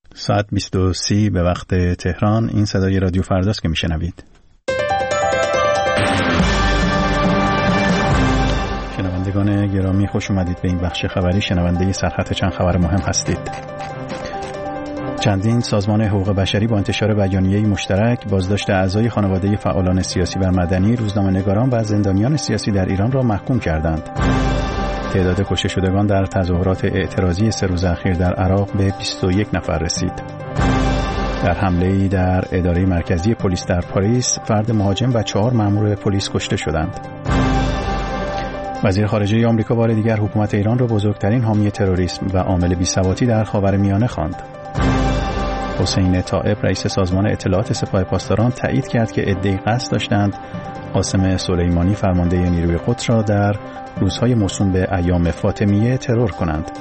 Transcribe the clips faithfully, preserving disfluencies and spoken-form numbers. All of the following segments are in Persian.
ساعت بیست و سی به وقت تهران. این صدای رادیو فرداست که میشنوید. شنوندگان گرامی، خوش اومدید به این بخش خبری. شنونده سرخط چند خبر مهم هستید. چندین سازمان حقوق بشری با انتشار بیانیه‌ای مشترک بازداشت اعضای خانواده فعالان سیاسی و مدنی، روزنامه‌نگاران و زندانیان سیاسی در ایران را محکوم کردند. تعداد کشته شدگان در تظاهرات اعتراضی سه روز اخیر در عراق به بیست و یک نفر رسید. در حمله‌ای در اداره مرکزی پلیس در پاریس، فرد مهاجم و چهار مأمور پلیس کشته شدند. وزیر خارجه آمریکا بار دیگر حکومت ایران را بزرگترین حامی تروریسم و عامل بی‌ثباتی در خاورمیانه خواند. حسین طائب، رئیس سازمان اطلاعات سپاه پاسداران، تایید کرد که عده‌ای قصد داشتند قاسم سلیمانی، فرمانده نیروی قدس، را در روزهای موسوم به ایام فاطمیه ترور کنند.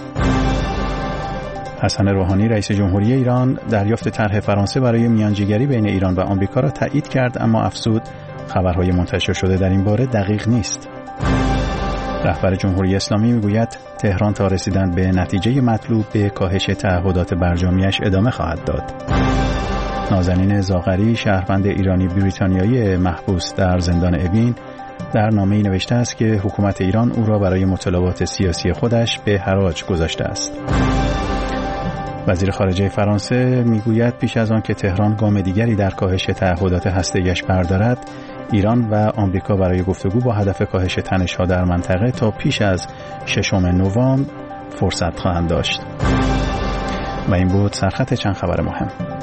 حسن روحانی، رئیس جمهوری ایران، دریافت طرح فرانسه برای میانجیگری بین ایران و آمریکا را تایید کرد، اما افزود خبرهای منتشر شده در این باره دقیق نیست. رهبر جمهوری اسلامی میگوید تهران تا رسیدن به نتیجه مطلوب به کاهش تعهدات برجامیش ادامه خواهد داد. نازنین زاغری، شهروند ایرانی بریتانیایی محبوس در زندان اوین، در نامه‌ای نوشته است که حکومت ایران او را برای مطالبات سیاسی خودش به حراج گذاشته است. وزیر خارجه فرانسه میگوید پیش از آن که تهران گام دیگری در کاهش تعهدات هسته‌ایش بردارد، ایران و آمریکا برای گفتگو با هدف کاهش تنش‌ها در منطقه تا پیش از ششم نوامبر فرصت خواهند داشت. و این بود سرخط چند خبر مهم.